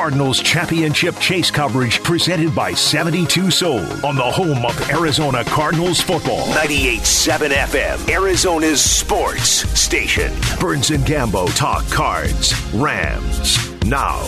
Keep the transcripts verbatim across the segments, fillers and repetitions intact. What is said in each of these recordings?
Cardinals championship chase coverage presented by seventy-two Soul on the home of Arizona Cardinals football. ninety-eight point seven F M, Arizona's sports station. Burns and Gambo talk Cards, Rams. Now.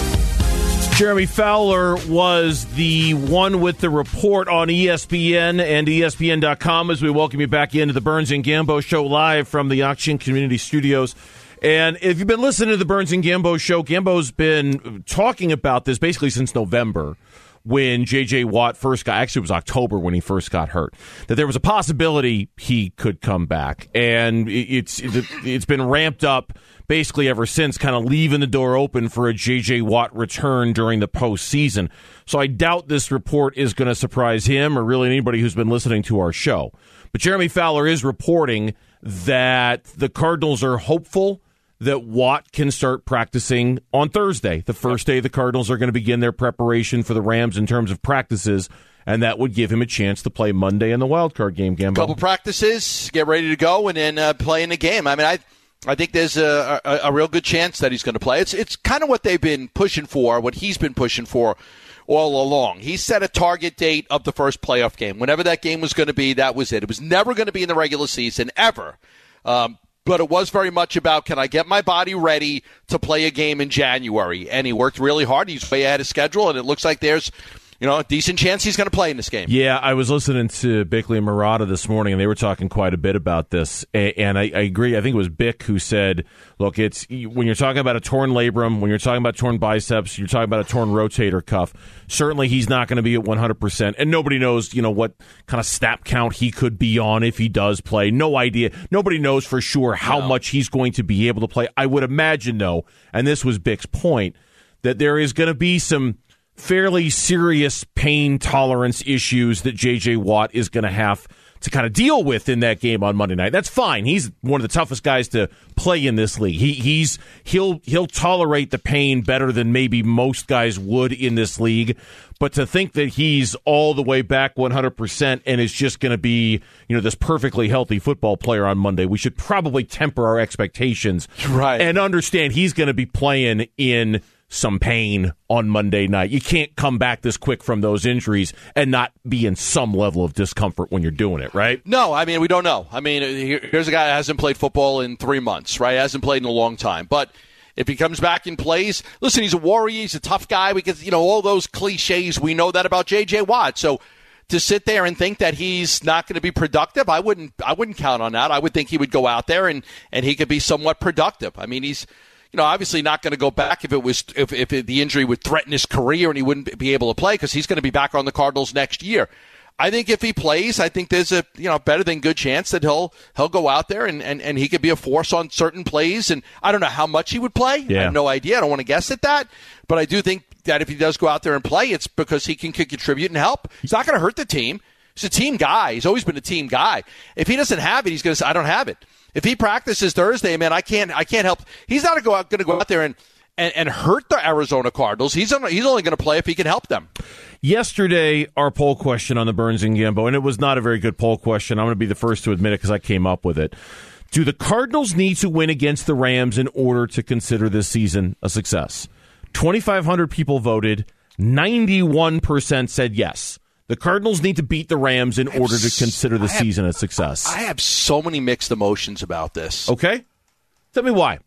Jeremy Fowler was the one with the report on E S P N and E S P N dot com as we welcome you back into the Burns and Gambo show live from the Auction Community Studios. And if you've been listening to the Burns and Gambo show, Gambo's been talking about this basically since November when J J. Watt first got, actually it was October when he first got hurt, that there was a possibility he could come back. And it's it's been ramped up basically ever since, kind of leaving the door open for a J J. Watt return during the postseason. So I doubt this report is going to surprise him or really anybody who's been listening to our show. But Jeremy Fowler is reporting that the Cardinals are hopeful that Watt can start practicing on Thursday, the first day the Cardinals are going to begin their preparation for the Rams in terms of practices, and that would give him a chance to play Monday in the wild card game, Gambo. Couple practices, get ready to go, and then uh, play in the game. I mean, I I think there's a, a, a real good chance that he's going to play. It's it's kind of what they've been pushing for, what he's been pushing for all along. He set a target date of the first playoff game. Whenever that game was going to be, that was it. It was never going to be in the regular season, ever. Um, but it was very much about, can I get my body ready to play a game in January? And he worked really hard. He's way ahead of schedule, and it looks like there's you know, a decent chance he's going to play in this game. Yeah, I was listening to Bickley and Murata this morning, and they were talking quite a bit about this. And I, I agree. I think it was Bick who said, look, it's when you're talking about a torn labrum, when you're talking about torn biceps, you're talking about a torn rotator cuff, certainly he's not going to be at one hundred percent. And nobody knows, you know, what kind of snap count he could be on if he does play. No idea. Nobody knows for sure how no. much he's going to be able to play. I would imagine, though, and this was Bick's point, that there is going to be some fairly serious pain tolerance issues that J J. Watt is going to have to kind of deal with in that game on Monday night. That's fine. He's one of the toughest guys to play in this league. He he's he'll he'll tolerate the pain better than maybe most guys would in this league. But to think that he's all the way back one hundred percent and is just going to be, you know, this perfectly healthy football player on Monday, we should probably temper our expectations, right, and understand he's going to be playing in some pain on Monday night. You can't come back this quick from those injuries and not be in some level of discomfort when you're doing it, right? No, I mean, we don't know. I mean, here's a guy that hasn't played football in three months, right? Hasn't played in a long time. But if he comes back and plays, listen, he's a warrior, he's a tough guy. Because, you know, all those cliches, we know that about J J. Watt. So to sit there and think that he's not going to be productive, I wouldn't I wouldn't count on that. I would think he would go out there and, and he could be somewhat productive. I mean, he's You know, obviously not going to go back if it was if, if it, the injury would threaten his career and he wouldn't be able to play, because he's going to be back on the Cardinals next year. I think if he plays, I think there's a you know better than good chance that he'll he'll go out there and, and, and he could be a force on certain plays. And I don't know how much he would play. Yeah. I have no idea. I don't want to guess at that. But I do think that if he does go out there and play, it's because he can contribute and help. He's not going to hurt the team. He's a team guy. He's always been a team guy. If he doesn't have it, he's going to say, I don't have it. If he practices Thursday, man, I can't I can't help. He's not going to go out there and, and, and hurt the Arizona Cardinals. He's only, he's only going to play if he can help them. Yesterday, our poll question on the Burns and Gambo, and it was not a very good poll question. I'm going to be the first to admit it because I came up with it. Do the Cardinals need to win against the Rams in order to consider this season a success? twenty-five hundred people voted. ninety-one percent said yes. The Cardinals need to beat the Rams in order to consider the have, season a success. I have so many mixed emotions about this. Okay. Tell me why.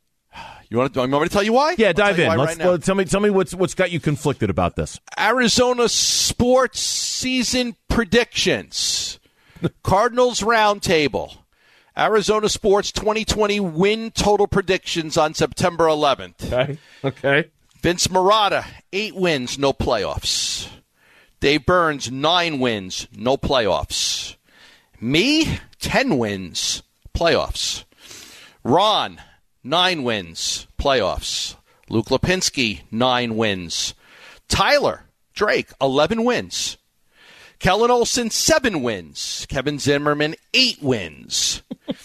You want, to, you want me to tell you why? Yeah, dive in. Let's, right well, tell me tell me what's what's got you conflicted about this. Arizona sports season predictions. Cardinals Roundtable. Arizona Sports twenty twenty win total predictions on September eleventh. Okay. Okay. Vince Murata, eight wins, no playoffs. Dave Burns, nine wins, no playoffs. Me, ten wins, playoffs. Ron, nine wins, playoffs. Luke Lipinski, nine wins. Tyler Drake, eleven wins. Kellen Olson, seven wins. Kevin Zimmerman, eight wins.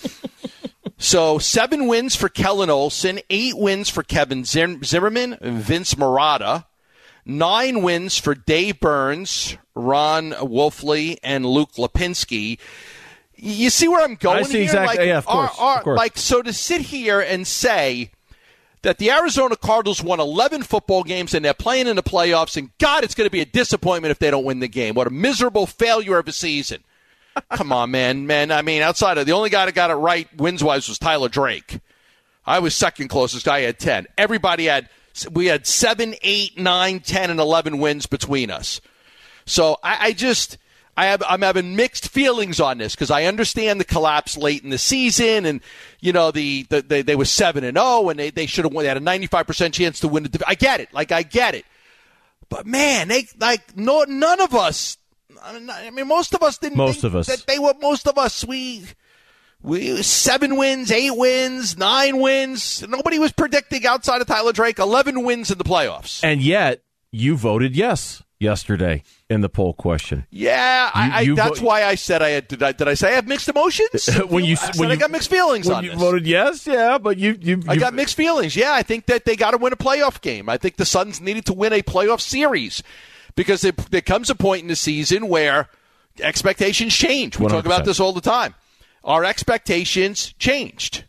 So seven wins for Kellen Olson, eight wins for Kevin Zimmerman, Vince Murata. Nine wins for Dave Burns, Ron Wolfley, and Luke Lipinski. You see where I'm going I see here? exactly. Like, yeah, of course, are, are, of course. Like, so to sit here and say that the Arizona Cardinals won eleven football games and they're playing in the playoffs, and God, it's going to be a disappointment if they don't win the game. What a miserable failure of a season. Come on, man. Man, I mean, outside of the only guy that got it right wins-wise was Tyler Drake. I was second closest. I had ten. Everybody had, we had seven, eight, nine, ten, and eleven wins between us. So I, I just, I have, I'm having mixed feelings on this because I understand the collapse late in the season, and you know the, the they, they were seven and zero, and they they should have won. They had a ninety-five percent chance to win the. I get it, like I get it, but man, they like no none of us. I mean, most of us didn't. Most think of us. That they were. Most of us. We. We seven wins, eight wins, nine wins. Nobody was predicting outside of Tyler Drake eleven wins in the playoffs. And yet, you voted yes yesterday in the poll question. Yeah, I, I, you that's vo- why I said I had. Did I, did I say I have mixed emotions? when you I, when I you, got mixed feelings when on you this. voted yes, yeah, but you you, I you got mixed feelings. Yeah, I think that they got to win a playoff game. I think the Suns needed to win a playoff series because it, there comes a point in the season where expectations change. We one hundred percent. talk about this all the time. Our expectations changed.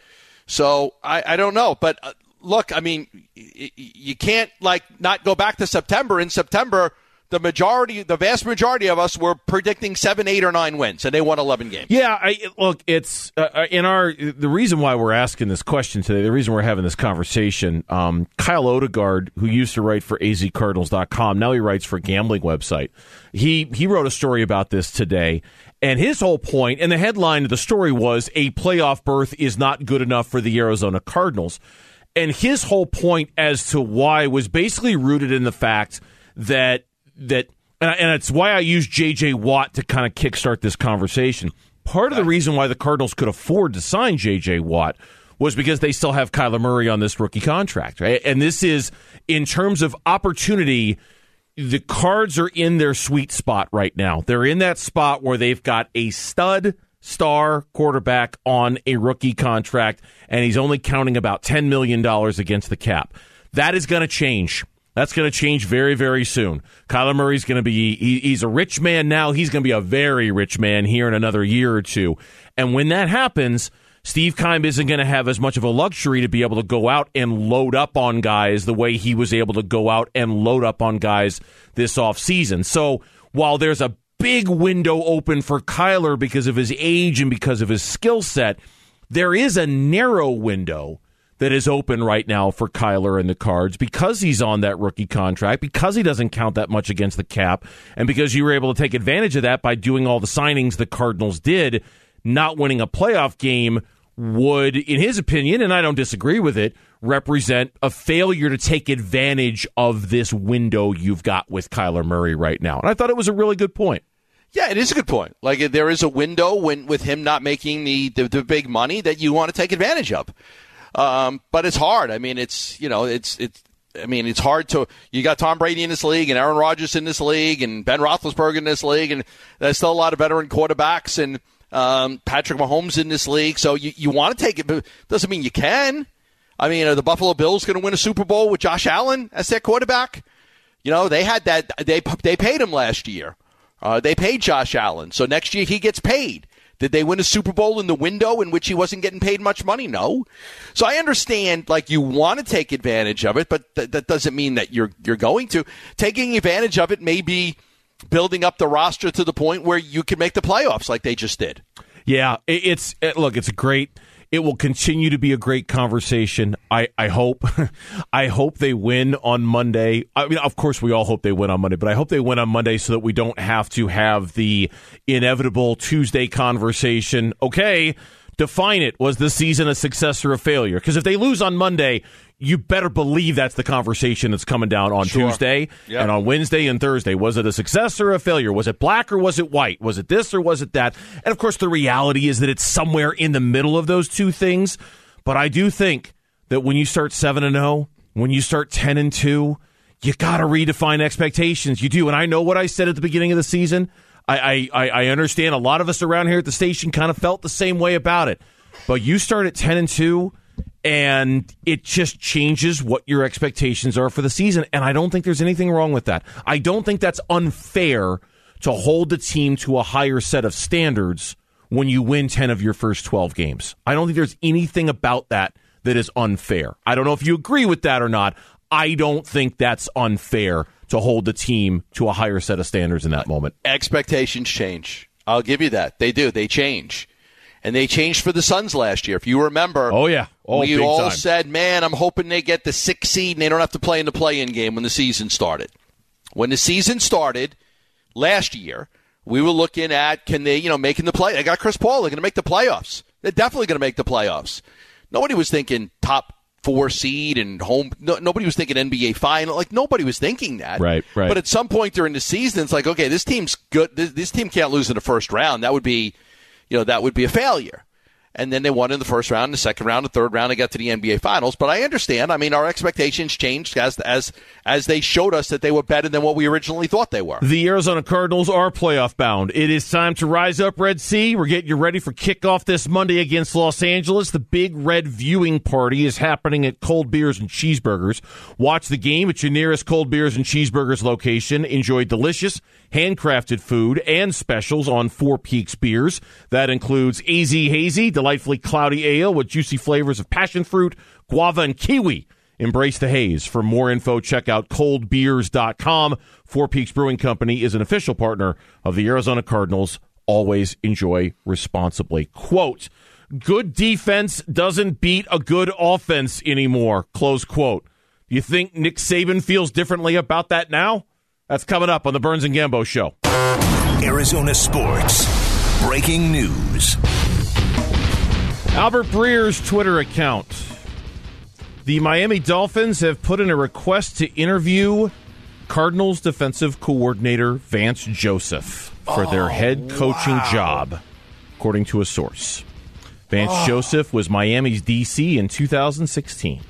So I, I don't know. But uh, look, I mean, y- y- you can't like not go back to September. In September, the majority, the vast majority of us were predicting seven, eight, or nine wins, and they won eleven games. Yeah, I, look, it's uh, in our the reason why we're asking this question today, the reason we're having this conversation. Um, Kyle Odegaard, who used to write for A Z Cardinals dot com, now he writes for a gambling website. He he wrote a story about this today, and his whole point, and the headline of the story was a playoff berth is not good enough for the Arizona Cardinals, and his whole point as to why was basically rooted in the fact that. That and it's why I use J J Watt to kind of kickstart this conversation. Part of the reason why the Cardinals could afford to sign J J Watt was because they still have Kyler Murray on this rookie contract, right? And this is, in terms of opportunity, the Cards are in their sweet spot right now. They're in that spot where they've got a stud star quarterback on a rookie contract, and he's only counting about ten million dollars against the cap. That is going to change. That's going to change very, very soon. Kyler Murray's going to be, he, he's a rich man now. He's going to be a very rich man here in another year or two. And when that happens, Steve Keim isn't going to have as much of a luxury to be able to go out and load up on guys the way he was able to go out and load up on guys this offseason. So while there's a big window open for Kyler because of his age and because of his skill set, there is a narrow window that is open right now for Kyler and the Cards because he's on that rookie contract, because he doesn't count that much against the cap, and because you were able to take advantage of that by doing all the signings the Cardinals did. Not winning a playoff game would, in his opinion, and I don't disagree with it, represent a failure to take advantage of this window you've got with Kyler Murray right now. And I thought it was a really good point. Yeah, it is a good point. Like, there is a window when with him not making the, the, the big money that you want to take advantage of. Um, but it's hard. I mean, it's, you know, it's, it's, I mean, it's hard to, you got Tom Brady in this league and Aaron Rodgers in this league and Ben Roethlisberger in this league, and there's still a lot of veteran quarterbacks and, um, Patrick Mahomes in this league. So you, you want to take it, but it doesn't mean you can. I mean, are the Buffalo Bills going to win a Super Bowl with Josh Allen as their quarterback? You know, they had that, they, they paid him last year. Uh, they paid Josh Allen. So next year he gets paid. Did they win a Super Bowl in the window in which he wasn't getting paid much money? No. So I understand, like, you want to take advantage of it, but th- that doesn't mean that you're you're going to. Taking advantage of it may be building up the roster to the point where you can make the playoffs like they just did. Yeah, it, it's it, look, it's a great. It will continue to be a great conversation. I, I hope. I hope they win on Monday. I mean, of course, we all hope they win on Monday, but I hope they win on Monday so that we don't have to have the inevitable Tuesday conversation. Okay, define it. Was this season a success or a failure? Because if they lose on Monday, you better believe that's the conversation that's coming down on sure. Tuesday yep. and on Wednesday and Thursday. Was it a success or a failure? Was it black or was it white? Was it this or was it that? And, of course, the reality is that it's somewhere in the middle of those two things. But I do think that when you start seven and oh, when you start ten and two, you got to redefine expectations. You do. And I know what I said at the beginning of the season. I, I, I understand a lot of us around here at the station kind of felt the same way about it. But you start at ten and two, and it just changes what your expectations are for the season. And I don't think there's anything wrong with that. I don't think that's unfair to hold the team to a higher set of standards when you win ten of your first twelve games. I don't think there's anything about that that is unfair. I don't know if you agree with that or not. I don't think that's unfair to hold the team to a higher set of standards in that moment. Expectations change. I'll give you that. They do. They change. And they changed for the Suns last year. If you remember, oh yeah, oh, we big all time. said, man, I'm hoping they get the sixth seed and they don't have to play in the play-in game when the season started. When the season started last year, we were looking at, can they, you know, making the play. They got Chris Paul. They're going to make the playoffs. They're definitely going to make the playoffs. Nobody was thinking top four seed and home. No, nobody was thinking N B A final. Like, nobody was thinking that. Right, right. But at some point during the season, it's like, okay, this team's good. This, this team can't lose in the first round. That would be, you know, that would be a failure. And then they won in the first round, the second round, the third round. They got to the N B A Finals. But I understand. I mean, our expectations changed as as as they showed us that they were better than what we originally thought they were. The Arizona Cardinals are playoff bound. It is time to rise up, Red Sea. We're getting you ready for kickoff this Monday against Los Angeles. The Big Red viewing party is happening at Cold Beers and Cheeseburgers. Watch the game at your nearest Cold Beers and Cheeseburgers location. Enjoy delicious, handcrafted food and specials on Four Peaks beers. That includes A Z Hazy, delightfully cloudy ale with juicy flavors of passion fruit, guava, and kiwi. Embrace the haze. For more info, check out cold beers dot com. Four Peaks Brewing Company is an official partner of the Arizona Cardinals. Always enjoy responsibly. Quote, good defense doesn't beat a good offense anymore. Close quote. Do you think Nick Saban feels differently about that now? That's coming up on the Burns and Gambo Show. Arizona Sports. Breaking news. Albert Breer's Twitter account. The Miami Dolphins have put in a request to interview Cardinals defensive coordinator Vance Joseph for oh, their head coaching wow. job, according to a source. Vance oh. Joseph was Miami's D C in two thousand sixteen.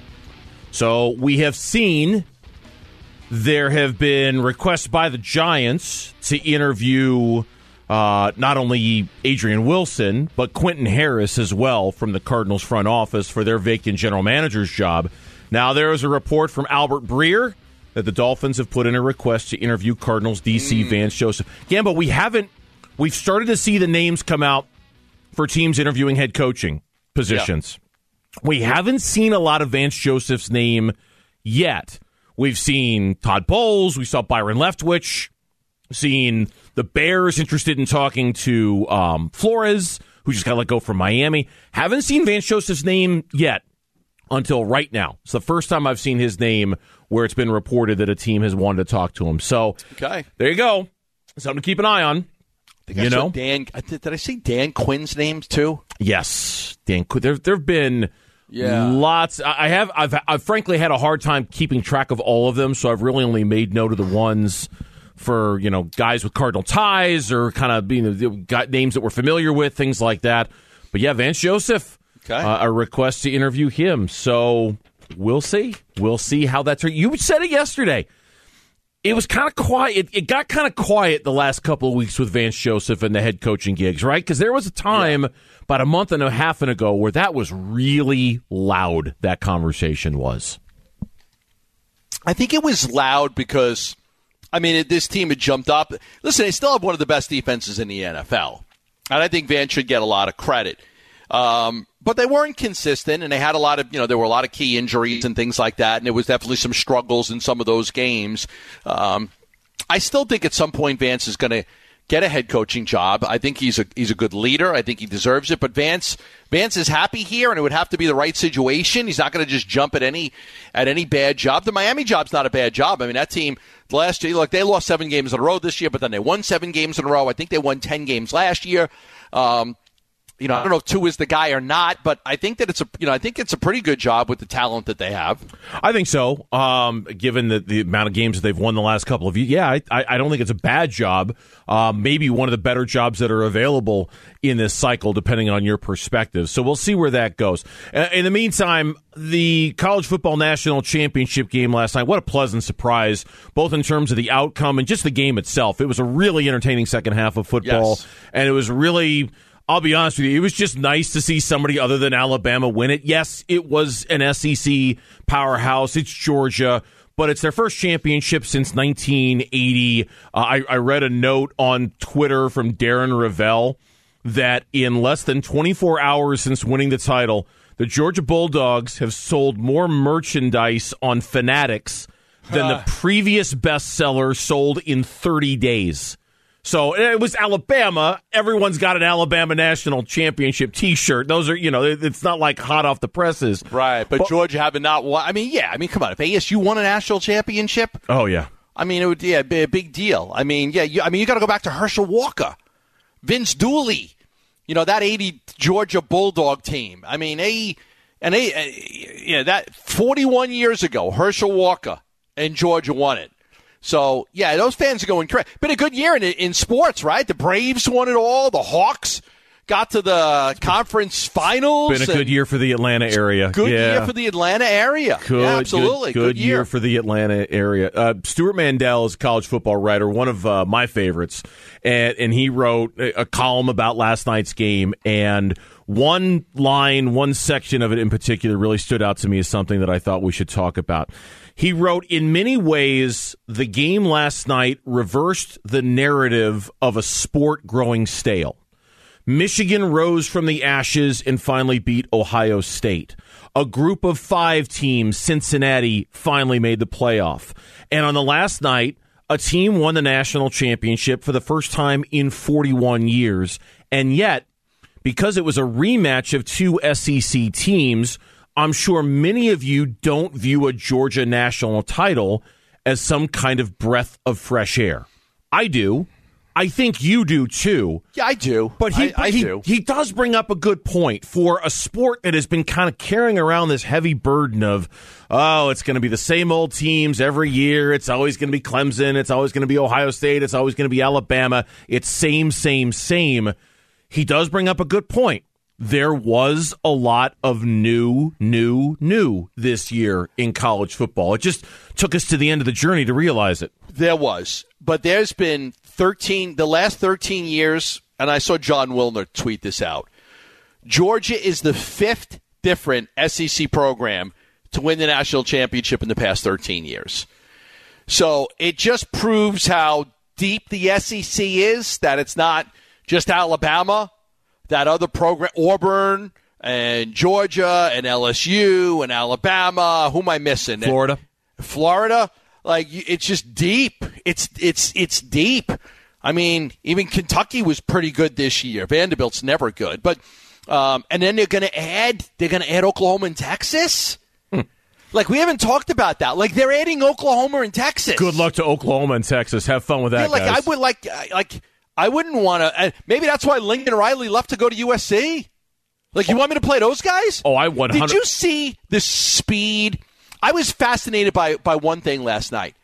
So we have seen there have been requests by the Giants to interview uh, not only Adrian Wilson, but Quentin Harris as well from the Cardinals front office for their vacant general manager's job. Now, there is a report from Albert Breer that the Dolphins have put in a request to interview Cardinals D C mm. Vance Joseph. Gambo, we haven't, we've started to see the names come out for teams interviewing head coaching positions. Yeah. We haven't seen a lot of Vance Joseph's name yet. We've seen Todd Bowles. We saw Byron Leftwich. Seen the Bears interested in talking to um, Flores, who just got let go from Miami. Haven't seen Vance Joseph's name yet until right now. It's the first time I've seen his name where it's been reported that a team has wanted to talk to him. So okay. There you go. Something to keep an eye on. I think you I know, Dan. Did I see Dan Quinn's names too? Yes, Dan Quinn. There, there have been. Yeah. Lots. I have. I've, I've frankly had a hard time keeping track of all of them, so I've really only made note of the ones for, you know, guys with Cardinal ties or kind of being got names that we're familiar with, things like that. But yeah, Vance Joseph, okay. uh, a request to interview him. So we'll see. We'll see how that's. You said it yesterday. It was kind of quiet. It, it got kind of quiet the last couple of weeks with Vance Joseph and the head coaching gigs, right? Because there was a time. Yeah. About a month and a half ago where that was really loud, that conversation was. I think it was loud because, I mean, this team had jumped up. Listen, they still have one of the best defenses in the N F L. And I think Vance should get a lot of credit. Um, but they weren't consistent, and they had a lot of, you know, there were a lot of key injuries and things like that, and there was definitely some struggles in some of those games. Um, I still think at some point Vance is going to get a head coaching job. I think he's a he's a good leader. I think he deserves it. But Vance Vance is happy here, and it would have to be the right situation. He's not going to just jump at any at any bad job. The Miami job's not a bad job. I mean, that team last year, look, they lost seven games in a row this year, but then they won seven games in a row. I think they won ten games last year. Um, You know, I don't know if Tua is the guy or not, but I think that it's a you know I think it's a pretty good job with the talent that they have. I think so. Um, given the, the amount of games that they've won the last couple of years, yeah, I, I don't think it's a bad job. Uh, maybe one of the better jobs that are available in this cycle, depending on your perspective. So we'll see where that goes. Uh, in the meantime, the College Football National Championship game last night, what a pleasant surprise, both in terms of the outcome and just the game itself. It was a really entertaining second half of football, yes. and it was really. I'll be honest with you, it was just nice to see somebody other than Alabama win it. Yes, it was an S E C powerhouse. It's Georgia, but it's their first championship since nineteen eighty. Uh, I, I read a note on Twitter from Darren Ravel that in less than twenty-four hours since winning the title, the Georgia Bulldogs have sold more merchandise on Fanatics than the previous bestseller sold in thirty days. So it was Alabama. Everyone's got an Alabama National Championship T-shirt. Those are, you know, it's not like hot off the presses. Right, but, but Georgia having not won. I mean, yeah, I mean, come on. If A S U won a national championship. Oh, yeah. I mean, it would yeah, be a big deal. I mean, yeah, you, I mean, you got to go back to Herschel Walker, Vince Dooley, you know, that eighty Georgia Bulldog team. I mean, a and a, yeah, that forty-one years ago, Herschel Walker and Georgia won it. So, yeah, those fans are going crazy. Been a good year in in sports, right? The Braves won it all. The Hawks got to the conference finals. Been a good year for the Atlanta area. Good yeah. year for the Atlanta area. Good, yeah, absolutely. Good, good, good year. year for the Atlanta area. Uh, Stuart Mandel is a college football writer, one of uh, my favorites, and, and he wrote a, a column about last night's game, and one line, one section of it in particular really stood out to me as something that I thought we should talk about. He wrote, in many ways, the game last night reversed the narrative of a sport growing stale. Michigan rose from the ashes and finally beat Ohio State. A group of five teams, Cincinnati, finally made the playoff. And on the last night, a team won the national championship for the first time in forty-one years. And yet, because it was a rematch of two S E C teams, I'm sure many of you don't view a Georgia national title as some kind of breath of fresh air. I do. I think you do, too. Yeah, I do. But he, I, I he, do. he does bring up a good point for a sport that has been kind of carrying around this heavy burden of, oh, it's going to be the same old teams every year. It's always going to be Clemson. It's always going to be Ohio State. It's always going to be Alabama. It's same, same, same. He does bring up a good point. There was a lot of new, new, new this year in college football. It just took us to the end of the journey to realize it. There was. But there's been thirteen, the last thirteen years, and I saw John Wilner tweet this out. Georgia is the fifth different S E C program to win the national championship in the past thirteen years. So it just proves how deep the S E C is, that it's not just Alabama, that other program, Auburn and Georgia and L S U and Alabama. Who am I missing? Florida. Florida. Like, it's just deep. It's it's it's deep. I mean, even Kentucky was pretty good this year. Vanderbilt's never good. But um, and then they're going to add they're going to add Oklahoma and Texas. Hmm. Like, we haven't talked about that. Like, they're adding Oklahoma and Texas. Good luck to Oklahoma and Texas. Have fun with that, yeah, like, guys. I would like like I wouldn't want to. Maybe that's why Lincoln Riley left to go to U S C. Like, you oh. want me to play those guys? Oh, I one hundred. Did you see the speed? I was fascinated by, by one thing last night.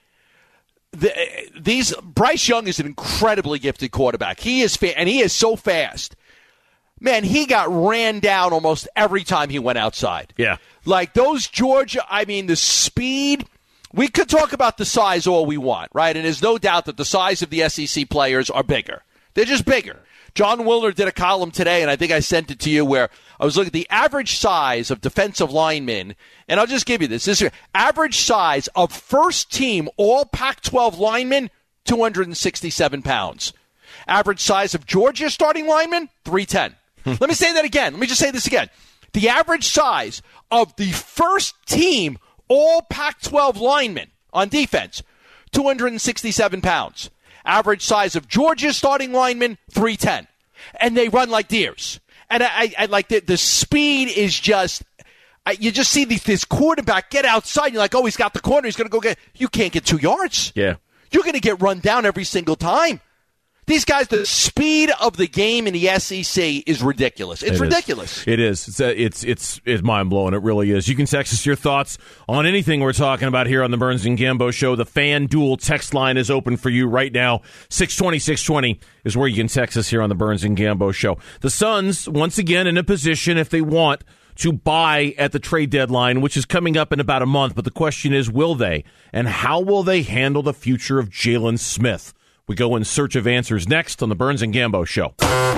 The, these Bryce Young is an incredibly gifted quarterback. He is fa- and he is so fast. Man, he got ran down almost every time he went outside. Yeah. Like those Georgia, I mean, the speed. We could talk about the size all we want, right? And there's no doubt that the size of the S E C players are bigger. They're just bigger. John Wilner did a column today, and I think I sent it to you, where I was looking at the average size of defensive linemen, and I'll just give you this. This is average size of first-team all Pac twelve linemen, two hundred sixty-seven pounds. Average size of Georgia starting linemen, three ten. Let me say that again. Let me just say this again. The average size of the first-team all Pac twelve linemen on defense, two hundred sixty-seven pounds. Average size of Georgia's starting linemen, three ten. And they run like deers. And I, I, I like the, the speed is just, I, you just see the, this quarterback get outside. You're like, oh, he's got the corner. He's going to go get, you can't get two yards. Yeah. You're going to get run down every single time. These guys, the speed of the game in the S E C is ridiculous. It's it ridiculous. Is. It is. It's, uh, it's it's it's mind blowing. It really is. You can text us your thoughts on anything we're talking about here on the Burns and Gambo Show. The FanDuel text line is open for you right now. six twenty, six twenty is where you can text us here on the Burns and Gambo Show. The Suns, once again, in a position, if they want, to buy at the trade deadline, which is coming up in about a month. But the question is, will they? And how will they handle the future of Jalen Smith? We go in search of answers next on the Burns and Gambo Show.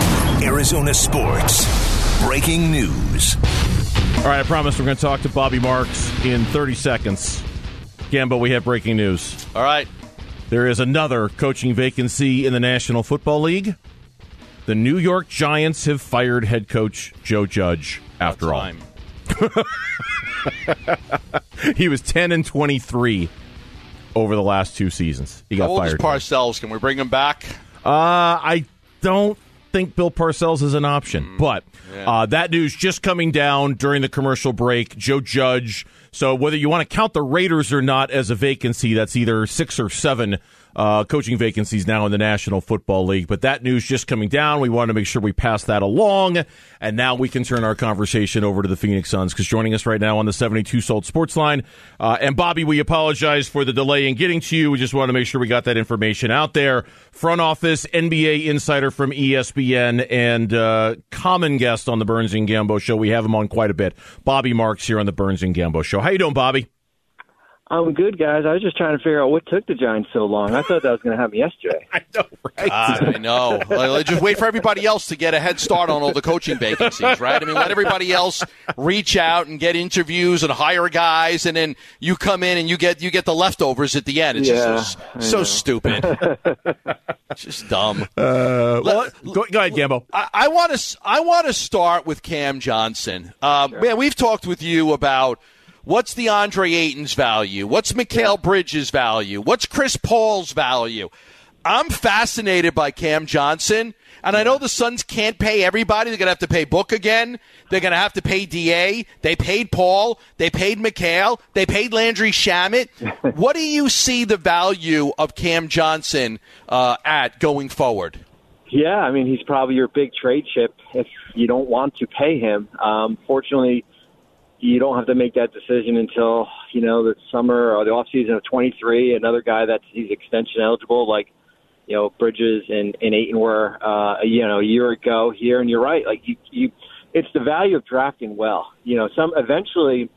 Arizona Sports. Breaking news. All right, I promise we're going to talk to Bobby Marks in thirty seconds. Gambo, we have breaking news. All right. There is another coaching vacancy in the National Football League. The New York Giants have fired head coach Joe Judge after all. He was ten and twenty-three over the last two seasons. He got How old fired. is Parcells? Can we bring him back? Uh, I don't think Bill Parcells is an option, mm, but yeah. uh, that news just coming down during the commercial break. Joe Judge. So whether you want to count the Raiders or not as a vacancy, that's either six or seven uh, coaching vacancies now in the National Football League. But that news just coming down. We wanted to make sure we pass that along. And now we can turn our conversation over to the Phoenix Suns, because joining us right now on the seventy-two Sold Sports Line. Uh, and Bobby, we apologize for the delay in getting to you. We just want to make sure we got that information out there. Front office, N B A insider from E S P N, and uh, common guest on the Burns and Gambo Show. We have him on quite a bit. Bobby Marks here on the Burns and Gambo Show. How you doing, Bobby? I'm good, guys. I was just trying to figure out what took the Giants so long. I thought that was going to happen yesterday. I know, right? Uh, I know. Like, just wait for everybody else to get a head start on all the coaching vacancies, right? I mean, let everybody else reach out and get interviews and hire guys, and then you come in and you get you get the leftovers at the end. It's yeah, just so, so stupid. It's just dumb. Uh, well, go, go ahead, Gambo. I, I want to I want to start with Cam Johnson. Um, sure. Man, we've talked with you about what's DeAndre Ayton's value, what's Mikal yeah. Bridges' value, what's Chris Paul's value. I'm fascinated by Cam Johnson, and I know the Suns can't pay everybody. They're going to have to pay Book again. They're going to have to pay D A. They paid Paul. They paid Mikal. They paid Landry Shamet. What do you see the value of Cam Johnson uh, at going forward? Yeah, I mean, he's probably your big trade chip if you don't want to pay him. Um, fortunately, you don't have to make that decision until, you know, the summer or the offseason of twenty-three. Another guy that's he's extension eligible, like, you know, Bridges and, and Ayton were, uh, you know, a year ago here. And you're right. Like, you, you, it's the value of drafting well. You know, some eventually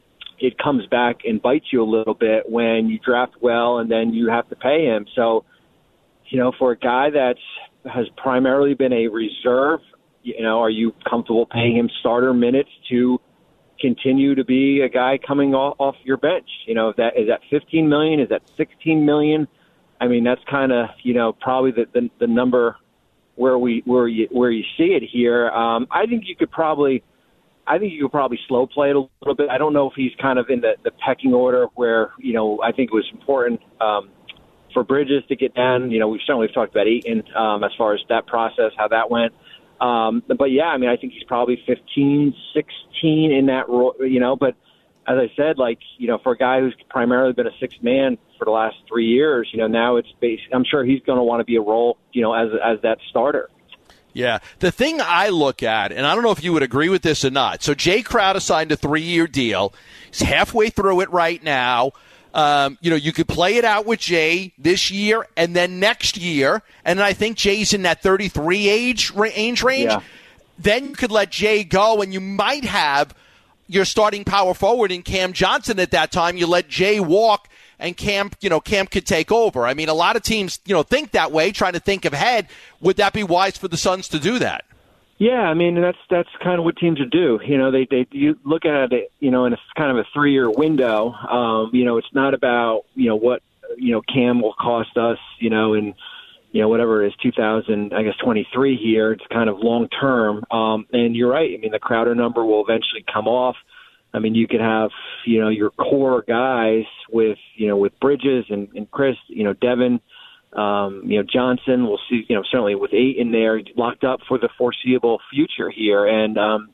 it comes back and bites you a little bit when you draft well and then you have to pay him. So, you know, for a guy that has primarily been a reserve, you know, are you comfortable paying him starter minutes to continue to be a guy coming off, off your bench? You know, is that is that fifteen million? Is that sixteen million? I mean, that's kind of, you know, probably the, the the number where we where you where you see it here. Um, I think you could probably, I think you could probably slow play it a little bit. I don't know if he's kind of in the, the pecking order where, you know, I think it was important um, for Bridges to get down. You know, we've certainly talked about Ayton um, as far as that process, how that went. Um, but, yeah, I mean, I think he's probably fifteen, sixteen in that role, you know. But as I said, like, you know, for a guy who's primarily been a sixth man for the last three years, you know, now it's based, I'm sure he's going to want to be a role, you know, as as that starter. Yeah. The thing I look at, and I don't know if you would agree with this or not. So Jay Crowder signed a three-year deal. He's halfway through it right now. Um, you know, you could play it out with Jay this year and then next year, and I think Jay's in that thirty-three age range. range. Yeah. Then you could let Jay go, and you might have your starting power forward in Cam Johnson at that time. You let Jay walk, and Cam, you know, Cam could take over. I mean, a lot of teams, you know, think that way, trying to think ahead. Would that be wise for the Suns to do that? Yeah, I mean, that's that's kind of what teams would do. You know, they they you look at it, you know, in a kind of a three-year window. Um, you know, it's not about, you know, what, you know, Cam will cost us, you know, in, you know, whatever it is, two thousand, I guess, twenty-three here. It's kind of long-term. Um, and you're right. I mean, the Crowder number will eventually come off. I mean, you could have, you know, your core guys with, you know, with Bridges and, and Chris, you know, Devin, Um, you know, Johnson, we'll see, you know, certainly with eight in there, locked up for the foreseeable future here. And um,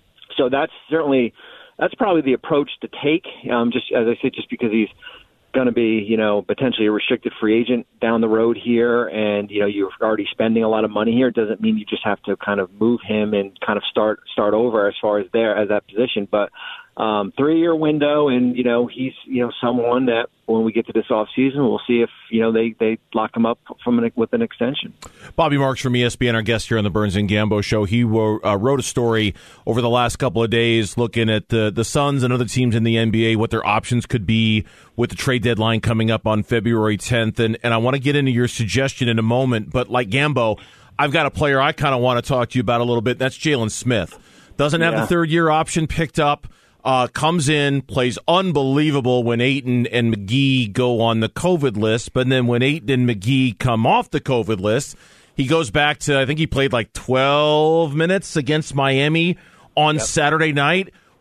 so that's certainly, that's probably the approach to take, um, just as I said, just because he's going to be, you know, potentially a restricted free agent down the road here. And, you know, you're already spending a lot of money here. It doesn't mean you just have to kind of move him and kind of start, start over as far as there as that position. But um, three-year window, and, you know, he's, you know, someone that when we get to this offseason, we'll see if, you know, they, they lock him up from an, with an extension. Bobby Marks from E S P N, our guest here on the Burns and Gambo Show. He wrote, uh, wrote a story over the last couple of days looking at the, the Suns and other teams in the N B A, what their options could be with the trade deadline coming up on February tenth. And, and I want to get into your suggestion in a moment, but like Gambo, I've got a player I kind of want to talk to you about a little bit. That's Jalen Smith. Doesn't have yeah. the third-year option picked up. Uh, comes in, plays unbelievable when Ayton and McGee go on the COVID list, but then when Ayton and McGee come off the COVID list, he goes back to, I think he played like twelve minutes against Miami on yep. Saturday night.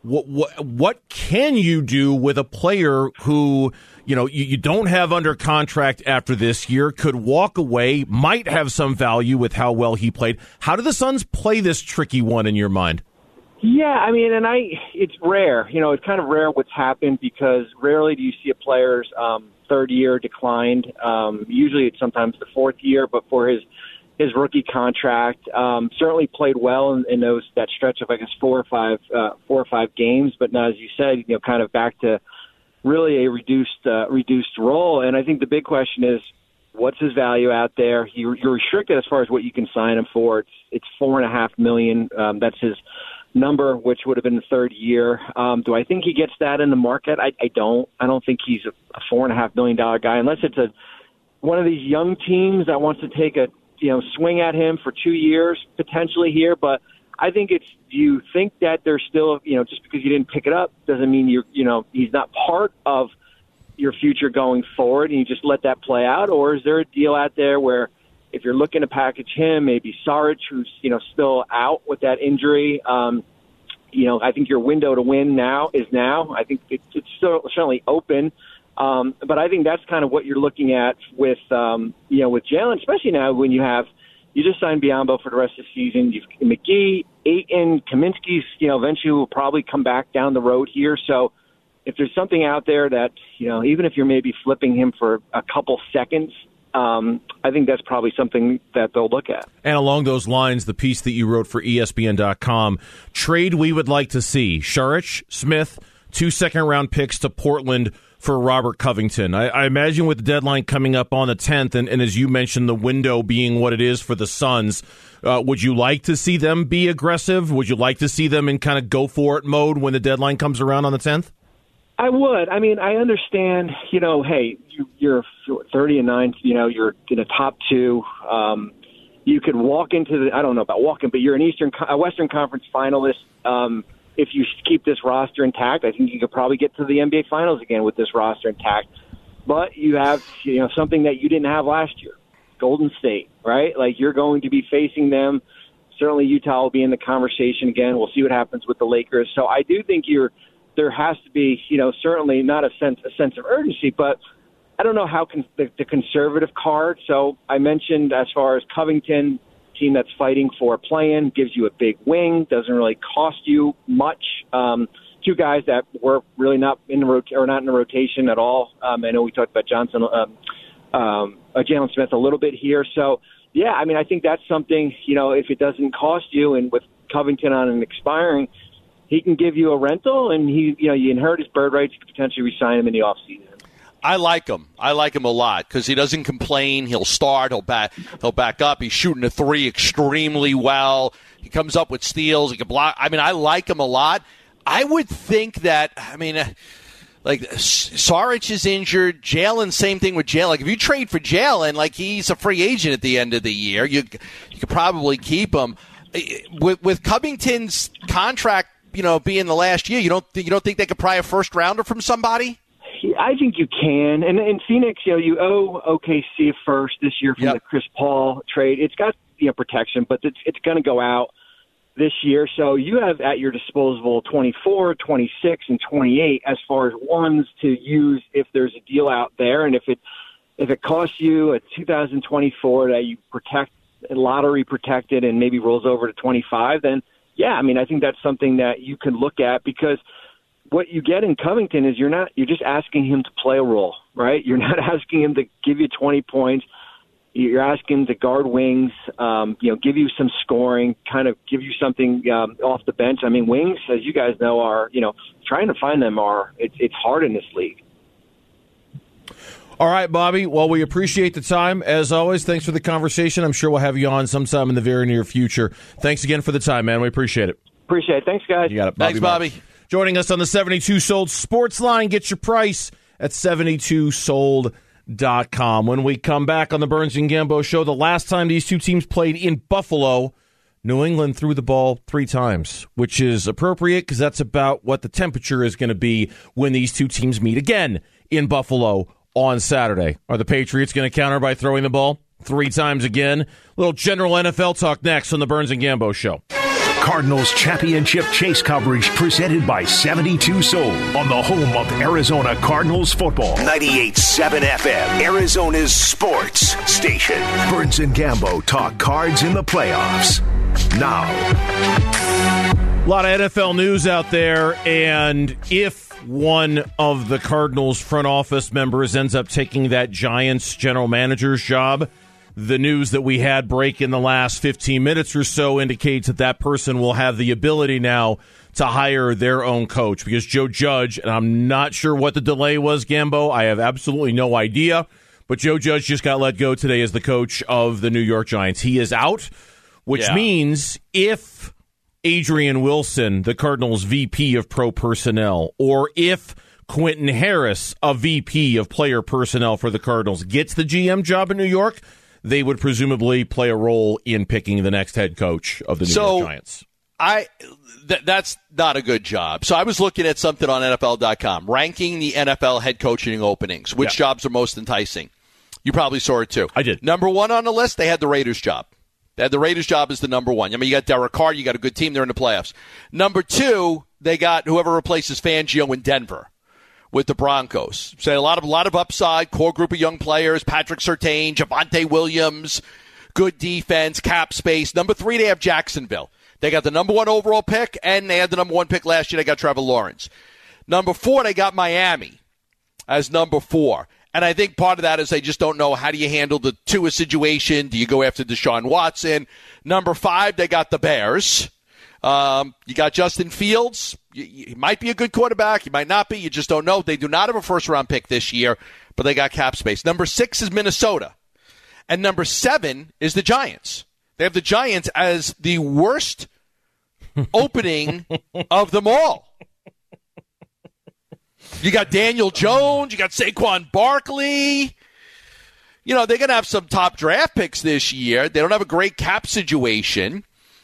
what, what, what can you do with a player who, you know, you, you don't have under contract after this year, could walk away, might have some value with how well he played? How do the Suns play this tricky one in your mind? Yeah, I mean, and I, it's rare. You know, it's kind of rare what's happened because rarely do you see a player's um, third year declined. Um, usually it's sometimes the fourth year, but for his his rookie contract, um, certainly played well in, in those that stretch of I guess four or five uh, four or five games. But now, as you said, you know, kind of back to really a reduced uh, reduced role. And I think the big question is, what's his value out there? He, you're restricted as far as what you can sign him for. It's it's four and a half million. Um, that's his number, which would have been the third year. Um, do I think he gets that in the market? I, I don't. I don't think he's a, a four and a half million dollar guy unless it's a one of these young teams that wants to take a you know swing at him for two years potentially here. But I think it's. Do you think that there's still you know just because you didn't pick it up doesn't mean you you know he's not part of your future going forward, and you just let that play out, or is there a deal out there where if you're looking to package him, maybe Saric, who's you know still out with that injury, um, you know, I think your window to win now is now. I think it, it's still certainly open, um, but I think that's kind of what you're looking at with um, you know with Jalen, especially now when you have you just signed Biyombo for the rest of the season. You've McGee, Ayton, Kaminsky's, you know, eventually will probably come back down the road here. So if there's something out there that you know, even if you're maybe flipping him for a couple seconds. Um, I think that's probably something that they'll look at. And along those lines, the piece that you wrote for E S P N dot com, trade we would like to see. Saric, Smith, two second-round picks to Portland for Robert Covington. I, I imagine with the deadline coming up on the tenth, and, and as you mentioned, the window being what it is for the Suns, uh, would you like to see them be aggressive? Would you like to see them in kind of go-for-it mode when the deadline comes around on the tenth? I would. I mean, I understand, you know, hey, you, you're thirty and nine, you know, you're in a top two. Um, you could walk into the, I don't know about walking, but you're an Eastern, a Western Conference finalist. Um, if you keep this roster intact, I think you could probably get to the N B A Finals again with this roster intact. But you have, you know, something that you didn't have last year, Golden State, right? Like you're going to be facing them. Certainly Utah will be in the conversation again. We'll see what happens with the Lakers. So I do think you're, there has to be, you know, certainly not a sense a sense of urgency, but I don't know how con- the, the conservative card. So I mentioned as far as Covington, team that's fighting for a play-in, gives you a big wing, doesn't really cost you much. Um, two guys that were really not in the rot- or not in the rotation at all. Um, I know we talked about Johnson, um, um, uh, Jalen Smith a little bit here. So yeah, I mean, I think that's something. You know, if it doesn't cost you, and with Covington on an expiring. He can give you a rental, and he, you know, you inherit his bird rights. You could potentially re-sign him in the offseason. I like him. I like him a lot because he doesn't complain. He'll start. He'll back. He'll back up. He's shooting a three extremely well. He comes up with steals. He can block. I mean, I like him a lot. I would think that. I mean, uh, like Saric is injured. Jalen, same thing with Jalen. Like if you trade for Jalen, like he's a free agent at the end of the year. You you could probably keep him. With with Covington's contract. You know, being the last year, you don't th- you don't think they could pry a first rounder from somebody? I think you can. And in Phoenix, you know, you owe O K C a first this year from yep. the Chris Paul trade. It's got you know protection, but it's it's going to go out this year. So you have at your disposal twenty-four, twenty-six, and twenty-eight as far as ones to use if there's a deal out there, and if it if it costs you a two thousand twenty-four that you protect lottery protected and maybe rolls over to twenty-five, then. Yeah, I mean, I think that's something that you can look at because what you get in Covington is you're not you're just asking him to play a role, right? You're not asking him to give you twenty points. You're asking him to guard wings, um, you know, give you some scoring, kind of give you something um, off the bench. I mean, wings, as you guys know, are you know trying to find them are it's it's hard in this league. All right, Bobby. Well, we appreciate the time. As always, thanks for the conversation. I'm sure we'll have you on sometime in the very near future. Thanks again for the time, man. We appreciate it. Appreciate it. Thanks, guys. You got it. Bobby Thanks, Bobby. Marks. Joining us on the seventy-two Sold Sports Line. Get your price at seventy-two sold dot com. When we come back on the Burns and Gambo Show, the last time these two teams played in Buffalo, New England threw the ball three times, which is appropriate because that's about what the temperature is going to be when these two teams meet again in Buffalo on Saturday. Are the Patriots going to counter by throwing the ball three times again? A little general N F L talk next on the Burns and Gambo Show. Cardinals Championship Chase coverage presented by seventy-two Soul on the home of Arizona Cardinals football. ninety-eight point seven F M, Arizona's sports station. Burns and Gambo talk cards in the playoffs. Now. A lot of N F L news out there, and if one of the Cardinals front office members ends up taking that Giants general manager's job, the news that we had break in the last fifteen minutes or so indicates that that person will have the ability now to hire their own coach, because Joe Judge, and I'm not sure what the delay was, Gambo, I have absolutely no idea, but Joe Judge just got let go today as the coach of the New York Giants. He is out, which yeah. means if Adrian Wilson, the Cardinals' V P of pro personnel, or if Quentin Harris, a V P of player personnel for the Cardinals, gets the G M job in New York, they would presumably play a role in picking the next head coach of the New so, York Giants. I th- that's not a good job. So I was looking at something on N F L dot com, ranking the N F L head coaching openings. Which yeah. jobs are most enticing? You probably saw it too. I did. Number one on the list, they had the Raiders job. They had the Raiders job as the number one. I mean, you got Derek Carr, you got a good team, they're in the playoffs. Number two, they got whoever replaces Fangio in Denver with the Broncos. So a lot of a lot of upside, core group of young players, Patrick Surtain, Javonte Williams, good defense, cap space. Number three, they have Jacksonville. They got the number one overall pick, and they had the number one pick last year. They got Trevor Lawrence. Number four, they got Miami as number four. And I think part of that is they just don't know how do you handle the Tua situation. Do you go after Deshaun Watson? Number five, they got the Bears. Um, you got Justin Fields. He might be a good quarterback. He might not be. You just don't know. They do not have a first-round pick this year, but they got cap space. Number six is Minnesota. And number seven is the Giants. They have the Giants as the worst opening of them all. You got Daniel Jones. You got Saquon Barkley. You know, they're going to have some top draft picks this year. They don't have a great cap situation.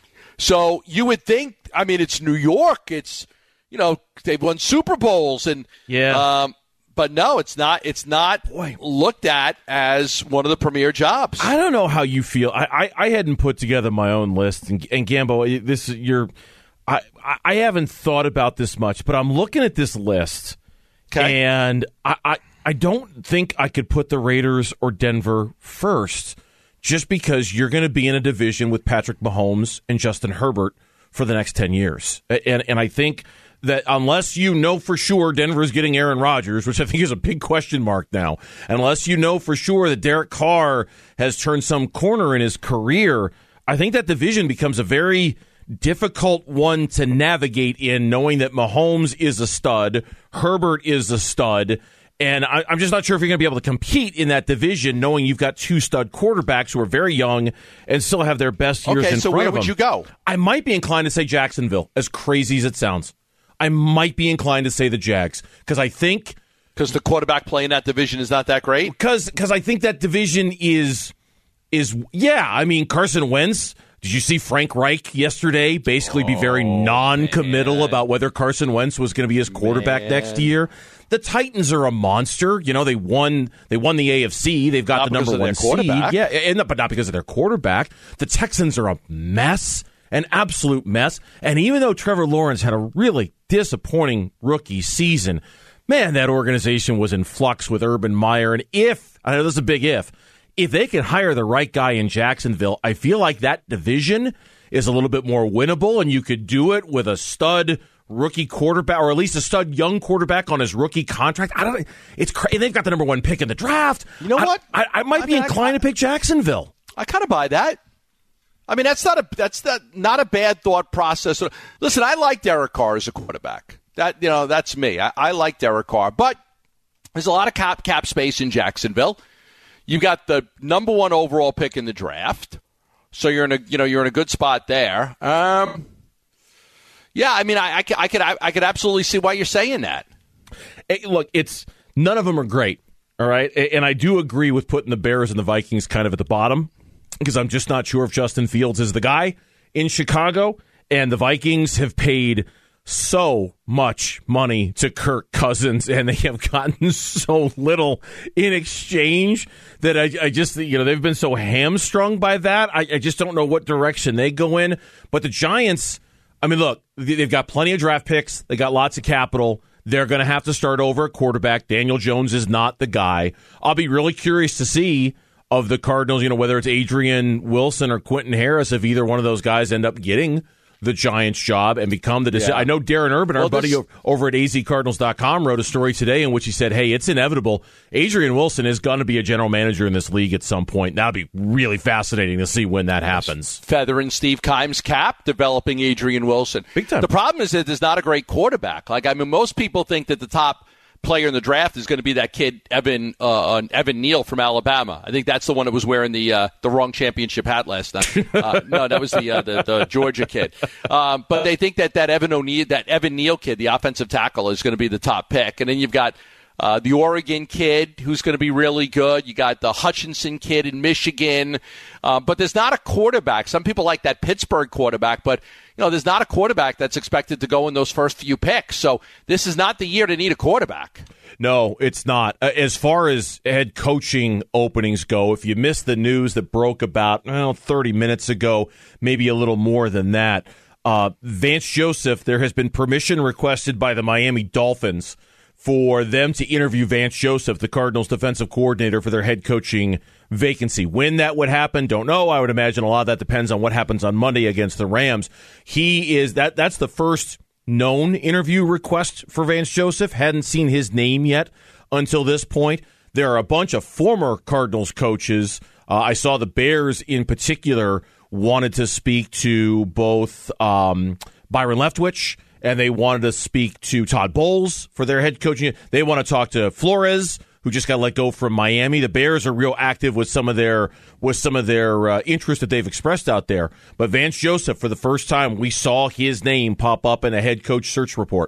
So you would think, I mean, it's New York. It's, you know, they've won Super Bowls. and yeah. Um, but no, it's not It's not Boy. looked at as one of the premier jobs. I don't know how you feel. I, I, I hadn't put together my own list. And, and Gambo, this you're, I, I haven't thought about this much, but I'm looking at this list. Okay. And I, I, I don't think I could put the Raiders or Denver first, just because you're going to be in a division with Patrick Mahomes and Justin Herbert for the next ten years. And and I think that unless you know for sure Denver's getting Aaron Rodgers, which I think is a big question mark now, unless you know for sure that Derek Carr has turned some corner in his career, I think that division becomes a very difficult one to navigate in, knowing that Mahomes is a stud, Herbert is a stud, and I, I'm just not sure if you're going to be able to compete in that division, knowing you've got two stud quarterbacks who are very young and still have their best years okay, in so front of them. Okay, so where would you go? I might be inclined to say Jacksonville, as crazy as it sounds. I might be inclined to say the Jags, because I think... Because the quarterback play in that division is not that great? Because I think that division is, is yeah, I mean, Carson Wentz... Did you see Frank Reich yesterday basically be very non-committal man. about whether Carson Wentz was going to be his quarterback man. next year? The Titans are a monster. You know, they won They won the A F C. They've got not the number one seed. Yeah, and, but not because of their quarterback. The Texans are a mess, an absolute mess. And even though Trevor Lawrence had a really disappointing rookie season, man, that organization was in flux with Urban Meyer. And if, I know this is a big if, if they can hire the right guy in Jacksonville, I feel like that division is a little bit more winnable, and you could do it with a stud rookie quarterback, or at least a stud young quarterback on his rookie contract. I don't. It's crazy. They've got the number one pick in the draft. You know I, what? I, I might I be mean, inclined I, to pick Jacksonville. I kind of buy that. I mean, that's not a that's not, not a bad thought process. Listen, I like Derek Carr as a quarterback. That you know, that's me. I, I like Derek Carr, but there's a lot of cap cap space in Jacksonville. You got the number one overall pick in the draft, so you're in a you know you're in a good spot there. Um, yeah, I mean, I, I, I could I, I could absolutely see why you're saying that. Hey, look, it's none of them are great, all right, and I do agree with putting the Bears and the Vikings kind of at the bottom, because I'm just not sure if Justin Fields is the guy in Chicago, and the Vikings have paid so much money to Kirk Cousins, and they have gotten so little in exchange that I, I just, you know, they've been so hamstrung by that. I, I just don't know what direction they go in. But the Giants, I mean, look, they've got plenty of draft picks. They got lots of capital. They're going to have to start over at quarterback. Daniel Jones is not the guy. I'll be really curious to see of the Cardinals, you know, whether it's Adrian Wilson or Quentin Harris, if either one of those guys end up getting the Giants job and become the decision. Yeah. I know Darren Urban, our well, buddy this... over at A Z Cardinals dot com, wrote a story today in which he said, hey, it's inevitable. Adrian Wilson is going to be a general manager in this league at some point. That'll be really fascinating to see when that happens. Feathering Steve Keim's cap, developing Adrian Wilson. Big time. The problem is that there's not a great quarterback. Like, I mean, most people think that the top player in the draft is going to be that kid Evan uh, Evan Neal from Alabama. I think that's the one that was wearing the uh, the wrong championship hat last night. Uh, no, that was the, uh, the the Georgia kid. Um, but they think that that Evan O'Neal, that Evan Neal kid, the offensive tackle, is going to be the top pick. And then you've got uh, the Oregon kid who's going to be really good. You got the Hutchinson kid in Michigan. Uh, but there's not a quarterback. Some people like that Pittsburgh quarterback, but you know, there's not a quarterback that's expected to go in those first few picks. So this is not the year to need a quarterback. No, it's not. As far as head coaching openings go, if you missed the news that broke about well, thirty minutes ago, maybe a little more than that, uh, Vance Joseph, there has been permission requested by the Miami Dolphins for them to interview Vance Joseph, the Cardinals defensive coordinator, for their head coaching vacancy. When that would happen, don't know. I would imagine a lot of that depends on what happens on Monday against the Rams. He is that that's the first known interview request for Vance Joseph. Hadn't seen his name yet until this point. There are a bunch of former Cardinals coaches. Uh, I saw the Bears in particular wanted to speak to both um, Byron Leftwich, and they wanted to speak to Todd Bowles for their head coaching. They want to talk to Flores, who just got let go from Miami. The Bears are real active with some of their with some of their uh, interest that they've expressed out there. But Vance Joseph, for the first time, we saw his name pop up in a head coach search report.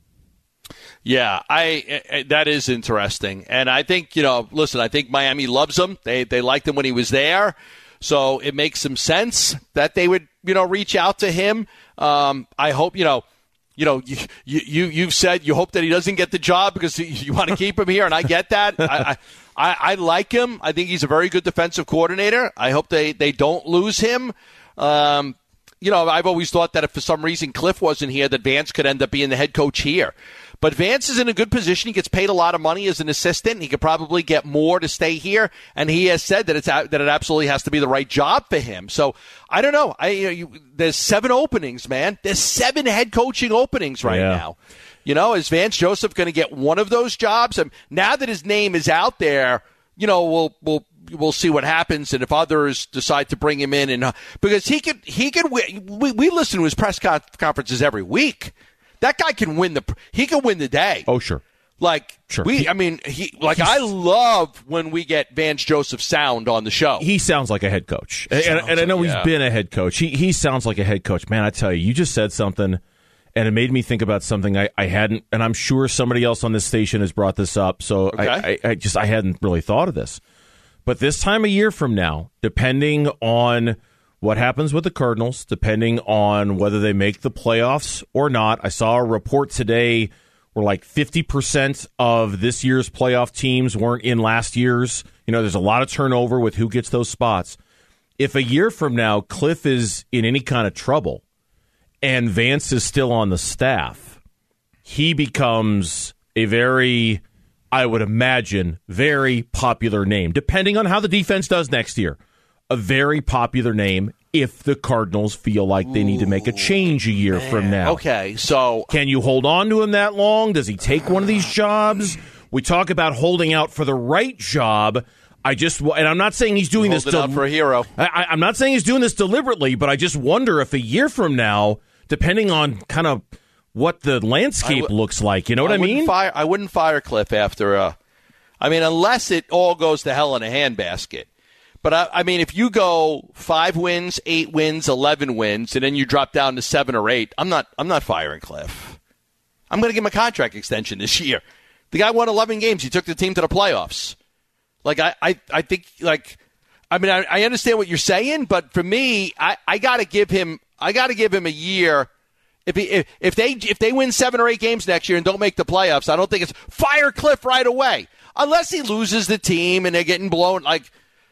Yeah, I, I that is interesting, and I think you know. Listen, I think Miami loves him. They they liked him when he was there, so it makes some sense that they would you know reach out to him. Um, I hope you know. You know, you, you, you've said you hope that he doesn't get the job because you want to keep him here, and I get that. I, I, I like him. I think he's a very good defensive coordinator. I hope they, they don't lose him. Um, you know, I've always thought that if for some reason Cliff wasn't here, that Vance could end up being the head coach here. But Vance is in a good position. He gets paid a lot of money as an assistant. He could probably get more to stay here, and he has said that it's that it absolutely has to be the right job for him. So I don't know. I you know, you, there's seven openings, man. There's seven head coaching openings right yeah. now. You know, is Vance Joseph going to get one of those jobs? And now that his name is out there, you know, we'll we'll we'll see what happens, and if others decide to bring him in, and uh, because he could he could we we listen to his press con- conferences every week. That guy can win the. He can win the day. Oh, sure. Like sure. we, he, I mean, he. Like I love when we get Vance Joseph sound on the show. He sounds like a head coach, and, and I know like, he's yeah. been a head coach. He he sounds like a head coach, man. I tell you, you just said something, and it made me think about something I, I hadn't, and I'm sure somebody else on this station has brought this up. So okay. I, I, I just I hadn't really thought of this, but this time a year from now, depending on what happens with the Cardinals, depending on whether they make the playoffs or not. I saw a report today where like fifty percent of this year's playoff teams weren't in last year's. You know, there's a lot of turnover with who gets those spots. If a year from now Cliff is in any kind of trouble and Vance is still on the staff, he becomes a very, I would imagine, very popular name, depending on how the defense does next year. A very popular name if the Cardinals feel like they need to make a change a year Man. from now. Okay, so can you hold on to him that long? Does he take one of these jobs? We talk about holding out for the right job. I just, and I'm not saying he's doing this del- out for a hero. I, I'm not saying he's doing this deliberately, but I just wonder if a year from now, depending on kind of what the landscape w- looks like, you know what I, I mean? Fire, I wouldn't fire Cliff after. Uh, I mean, unless it all goes to hell in a handbasket. But, I, I mean, if you go five wins, eight wins, eleven wins, and then you drop down to seven or eight, I'm not I'm not firing Cliff. I'm going to give him a contract extension this year. The guy won eleven games. He took the team to the playoffs. Like, I, I, I think, like, I mean, I, I understand what you're saying, but for me, I, I got to give him I got to give him a year. If, he, if if they if they win seven or eight games next year and don't make the playoffs, I don't think it's fire Cliff right away. Unless he loses the team and they're getting blown, like,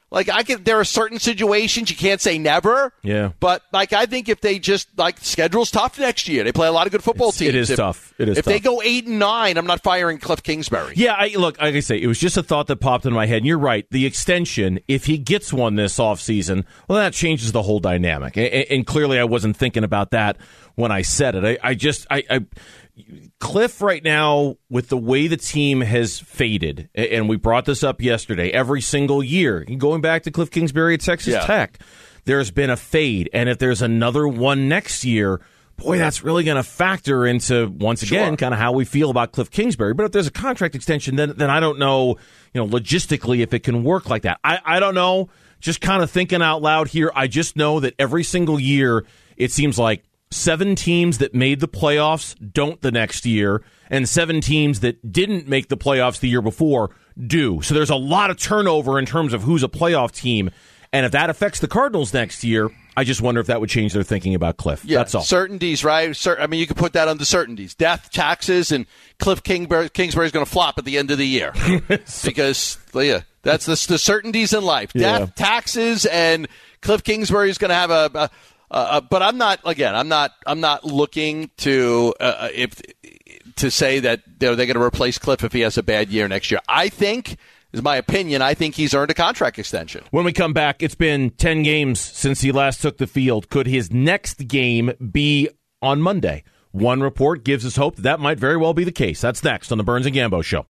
Like, I can, there are certain situations you can't say never. Yeah. But, like, I think if they just, like, schedule's tough next year. They play a lot of good football it's, teams. It is if, tough. It is If tough. they go eight and nine, I'm not firing Cliff Kingsbury. Yeah, I, look, like I say, it was just a thought that popped in my head. And you're right. The extension, if he gets one this offseason, well, that changes the whole dynamic. And, and clearly I wasn't thinking about that when I said it. I, I just, I, I, Cliff right now, with the way the team has faded, and we brought this up yesterday, every single year, going back to Cliff Kingsbury at Texas yeah. Tech, there's been a fade. And if there's another one next year, boy, that's really going to factor into, once again, sure. kind of how we feel about Cliff Kingsbury. But if there's a contract extension, then then I don't know, you know, logistically if it can work like that. I, I don't know. Just kind of thinking out loud here, I just know that every single year it seems like seven teams that made the playoffs don't the next year, and seven teams that didn't make the playoffs the year before do. So there's a lot of turnover in terms of who's a playoff team. And if that affects the Cardinals next year, I just wonder if that would change their thinking about Cliff. Yeah, That's all. Certainties, right? Cer- I mean, you could put that under certainties. Death, taxes, and Cliff Kingsbury, Kingsbury's going to flop at the end of the year. Because, yeah, that's the, the certainties in life. Death, Yeah. taxes, and Cliff Kingsbury's going to have a... a Uh, but I'm not. Again, I'm not. I'm not looking to uh, if to say that they're, they're going to replace Cliff if he has a bad year next year. I think, is my opinion. I think he's earned a contract extension. When we come back, it's been ten games since he last took the field. Could his next game be on Monday? One report gives us hope that that might very well be the case. That's next on the Burns and Gambo Show.